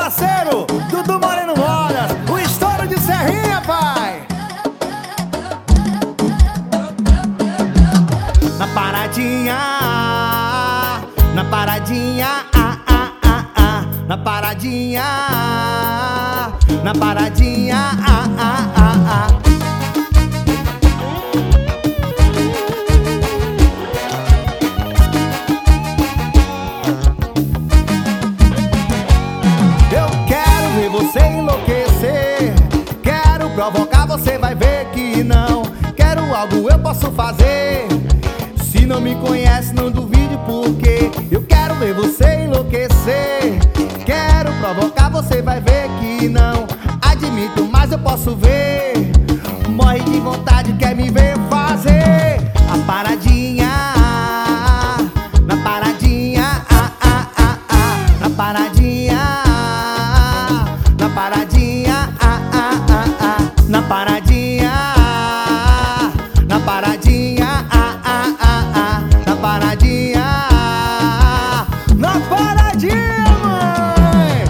parceiro Dudu Moreno Modas, o estouro de Serrinha, pai. Na paradinha, na paradinha, na paradinha, na paradinha, Eu quero ver você enlouquecer, quero provocar, você vai ver que não. Quero algo, eu posso fazer. Se não me conhece, não duvide, porque eu quero ver você enlouquecer. Quero provocar, você vai ver que não. Admito, mas eu posso ver. Morre de vontade, quer me ver fazer a paradinha, na paradinha, na paradinha, na paradinha, na paradinha, na paradinha, na paradinha, na paradinha, mãe.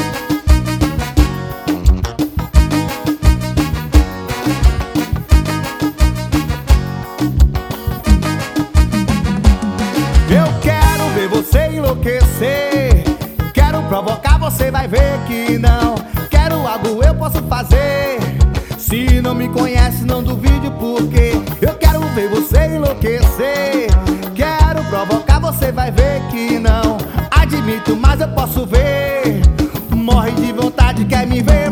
Eu quero ver você enlouquecer, quero provocar, você vai ver que não. Quero algo, eu posso fazer. Se não me conhece, não duvide, porque eu quero ver você enlouquecer. Quero provocar, você vai ver que não. Admito, mas eu posso ver. Morre de vontade, quer me ver